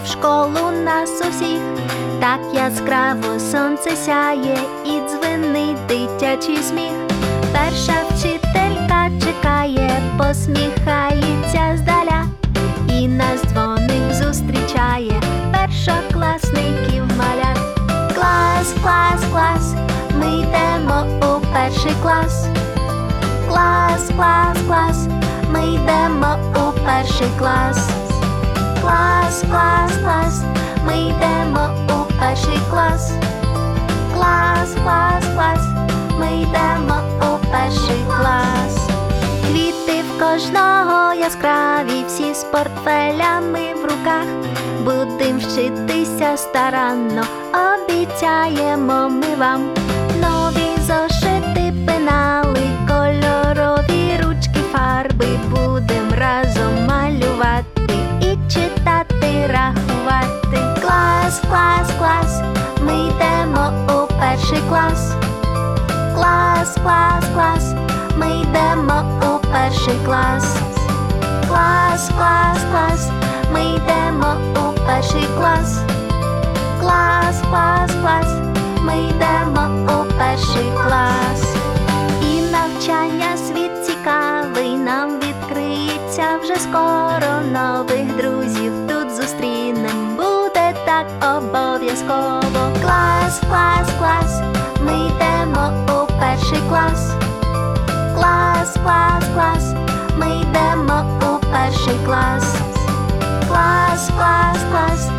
в школу нас усіх. Так яскраво сонце сяє і дзвенить дитячий сміх. Перша вчителька чекає, посміхається здаля, і нас дзвоник зустрічає першокласників малят. Клас, клас, клас, ми йдемо у перший клас. Клас, клас, клас, ми йдемо у перший клас. Клас, клас, клас, ми йдемо у перший клас. Клас, клас, клас, ми йдемо у перший клас. Квіти в кожного яскраві, всі з портфелями в руках. Будем вчитися старанно, обіцяємо ми вам. Нові зошити, пенали, кольорові ручки, фарби. Будем разом малювати і читати, рахувати. Клас, клас, клас, ми йдемо у перший клас. Клас, клас, клас, ми йдемо у перший клас. Клас, клас, клас, ми йдемо у перший клас. Клас, клас, клас, ми йдемо у перший клас. І навчання світ цікавий нам відкриється вже скоро. Нових друзів тут зустрінем, буде так обов'язково. Клас, клас, клас, ми йдемо у перший клас. Клас, клас, клас, ми йдемо у перший клас. Клас, клас, клас,